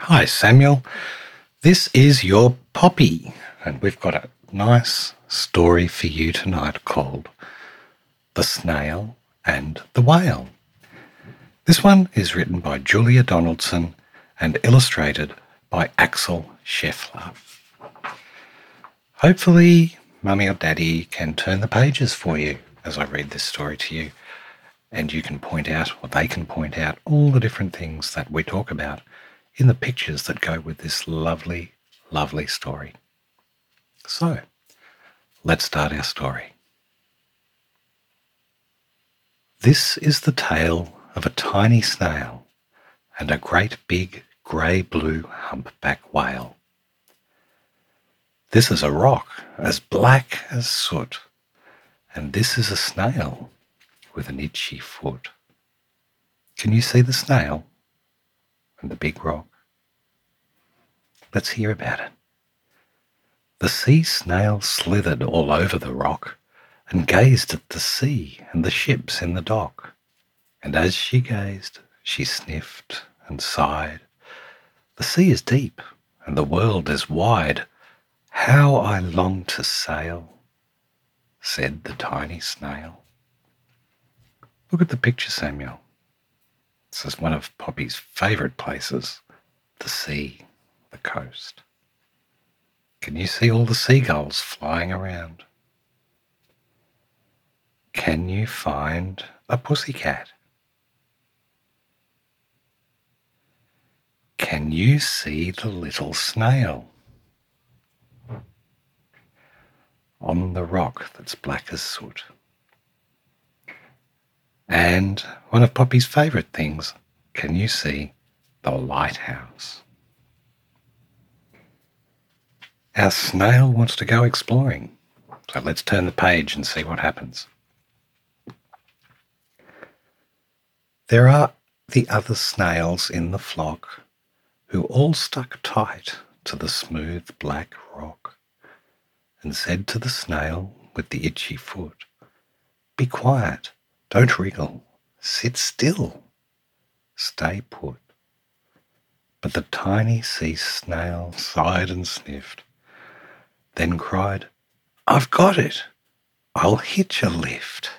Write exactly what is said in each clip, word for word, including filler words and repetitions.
Hi, Samuel. This is your Poppy, and we've got a nice story for you tonight called The Snail and the Whale. This one is written by Julia Donaldson and illustrated by Axel Scheffler. Hopefully, Mummy or Daddy can turn the pages for you as I read this story to you, and you can point out, or they can point out, all the different things that we talk about in the pictures that go with this lovely, lovely story. So, let's start our story. This is the tale of a tiny snail and a great big grey-blue humpback whale. This is a rock as black as soot, and this is a snail with an itchy foot. Can you see the snail and the big rock? Let's hear about it. The sea snail slithered all over the rock and gazed at the sea and the ships in the dock. And as she gazed, she sniffed and sighed. The sea is deep and the world is wide. How I long to sail, said the tiny snail. Look at the picture, Samuel. This is one of Poppy's favourite places, the sea, the coast. Can you see all the seagulls flying around? Can you find a pussycat? Can you see the little snail on the rock that's black as soot? And one of Poppy's favourite things, can you see the lighthouse? Our snail wants to go exploring, so let's turn the page and see what happens. There are the other snails in the flock who all stuck tight to the smooth black rock and said to the snail with the itchy foot, "Be quiet, don't wriggle, sit still, stay put." But the tiny sea snail sighed and sniffed, then cried, "I've got it, I'll hitch a lift."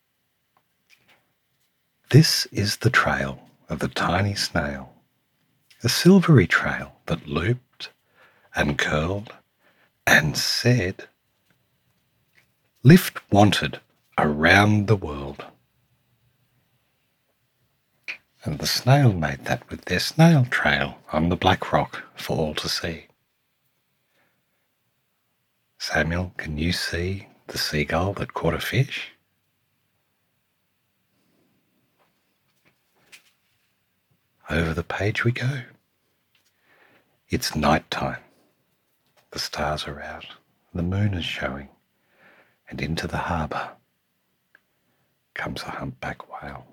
This is the trail of the tiny snail, a silvery trail that looped and curled and said, "Lift wanted around the world." And the snail made that with their snail trail on the black rock for all to see. Samuel, can you see the seagull that caught a fish? Over the page we go. It's night time. The stars are out, the moon is showing, and into the harbour comes a humpback whale.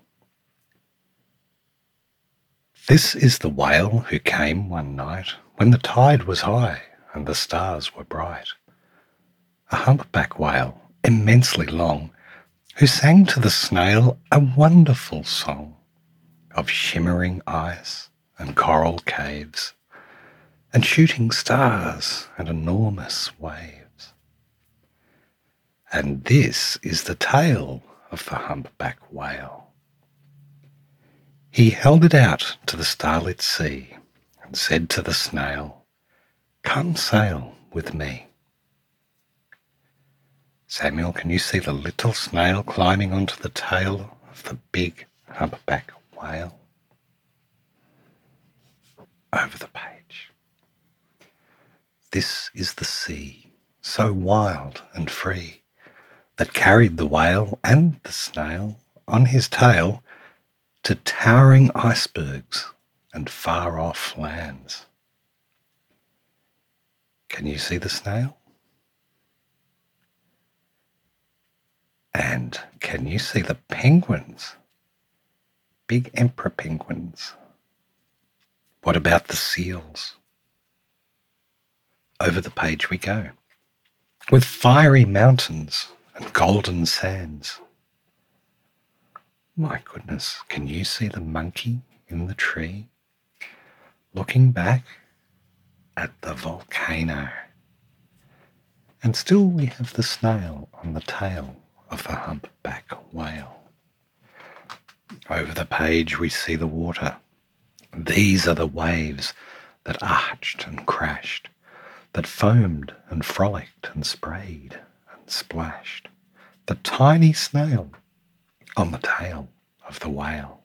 This is the whale who came one night when the tide was high and the stars were bright. A humpback whale, immensely long, who sang to the snail a wonderful song of shimmering ice and coral caves and shooting stars and enormous waves. And this is the tale of the humpback whale. He held it out to the starlit sea and said to the snail, "Come sail with me." Samuel, can you see the little snail climbing onto the tail of the big humpback whale? Over the page. This is the sea, so wild and free, that carried the whale and the snail on his tail to towering icebergs and far-off lands. Can you see the snail? And can you see the penguins? Big emperor penguins. What about the seals? Over the page we go, with fiery mountains and golden sands. My goodness, can you see the monkey in the tree? looking back at the volcano. And still we have the snail on the tail of the humpback whale. Over the page we see the water. These are the waves that arched and crashed, that foamed and frolicked and sprayed and splashed. The tiny snail on the tail of the whale.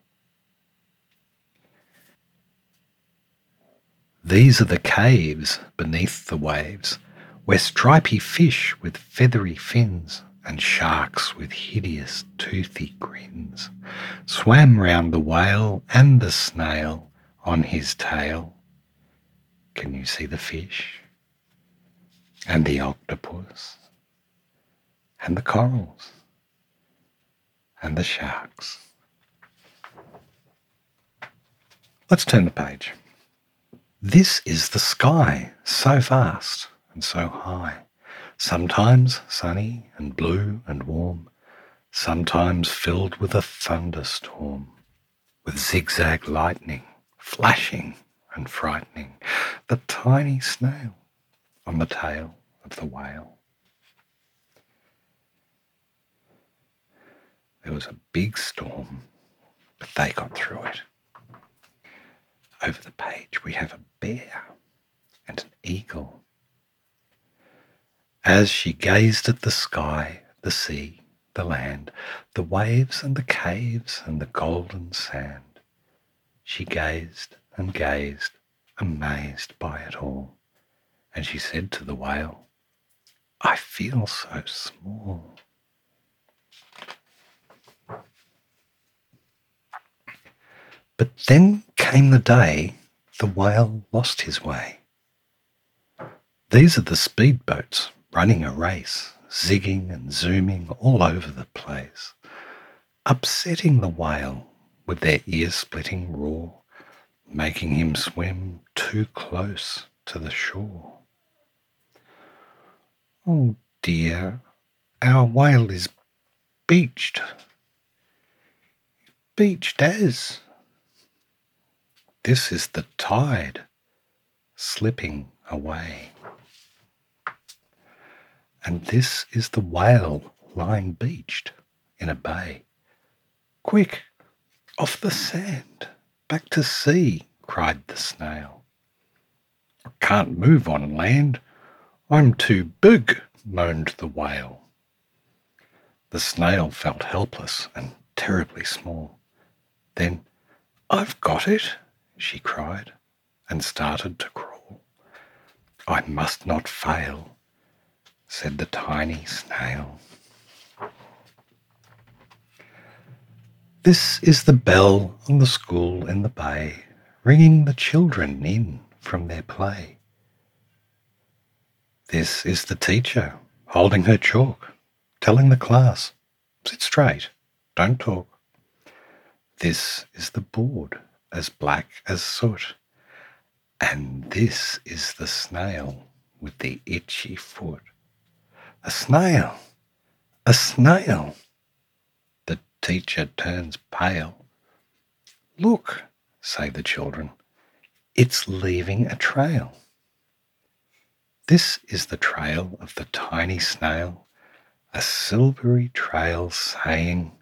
These are the caves beneath the waves, where stripy fish with feathery fins and sharks with hideous toothy grins swam round the whale and the snail on his tail. Can you see the fish and the octopus and the corals and the sharks? Let's turn the page. This is the sky, so vast and so high, sometimes sunny and blue and warm, sometimes filled with a thunderstorm, with zigzag lightning, flashing and frightening, the tiny snail on the tail of the whale. There was a big storm, but they got through it. Over the page we have a bear and an eagle. As she gazed at the sky, the sea, the land, the waves and the caves and the golden sand, she gazed and gazed, amazed by it all. And she said to the whale, "I feel so small." But then came the day the whale lost his way. These are the speedboats running a race, zigging and zooming all over the place, upsetting the whale with their ear-splitting roar, making him swim too close to the shore. "Oh dear, our whale is beached, beached as..." This is the tide slipping away. And this is the whale lying beached in a bay. "Quick, off the sand, back to sea," cried the snail. "I can't move on land, I'm too big," moaned the whale. The snail felt helpless and terribly small. Then, "I've got it," she cried, and started to crawl. "I must not fail," said the tiny snail. This is the bell on the school in the bay, ringing the children in from their play. This is the teacher holding her chalk, telling the class, "Sit straight, don't talk." This is the board, as black as soot, and this is the snail with the itchy foot. "A snail! A snail!" The teacher turns pale. "Look," say the children, "it's leaving a trail." This is the trail of the tiny snail, a silvery trail saying,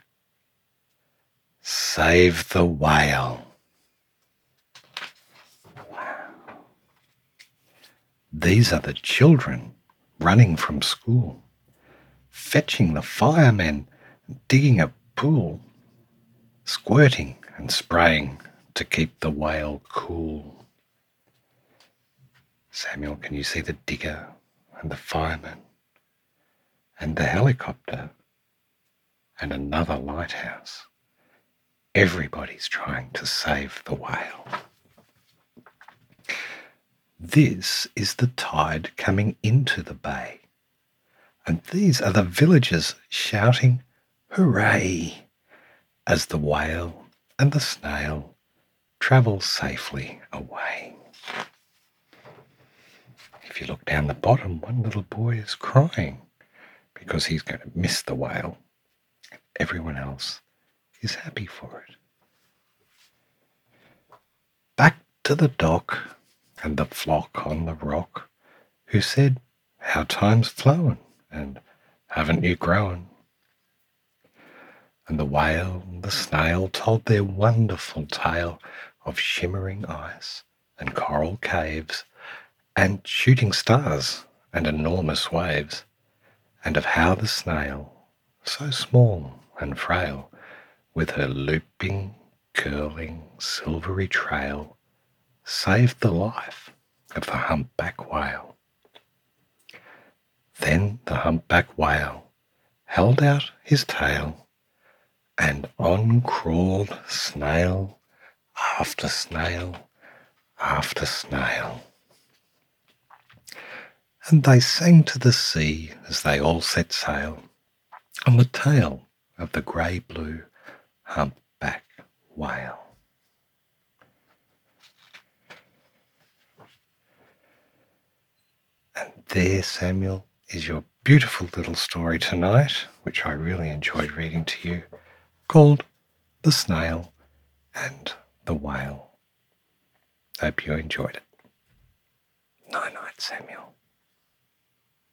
"Save the whale." These are the children running from school, fetching the firemen, digging a pool, squirting and spraying to keep the whale cool. Samuel, can you see the digger and the fireman and the helicopter and another lighthouse? Everybody's trying to save the whale. This is the tide coming into the bay, and these are the villagers shouting hooray as the whale and the snail travel safely away. If you look down the bottom, one little boy is crying because he's going to miss the whale. Everyone else is happy for it. Back to the dock and the flock on the rock, who said, "How time's flown, and haven't you grown?" And the whale and the snail told their wonderful tale of shimmering ice and coral caves and shooting stars and enormous waves, and of how the snail, so small and frail, with her looping, curling, silvery trail, saved the life of the humpback whale. Then the humpback whale held out his tail, and on crawled snail after snail after snail. And they sang to the sea as they all set sail on the tail of the grey-blue humpback whale. And there, Samuel, is your beautiful little story tonight, which I really enjoyed reading to you, called The Snail and the Whale. Hope you enjoyed it. Night-night, Samuel.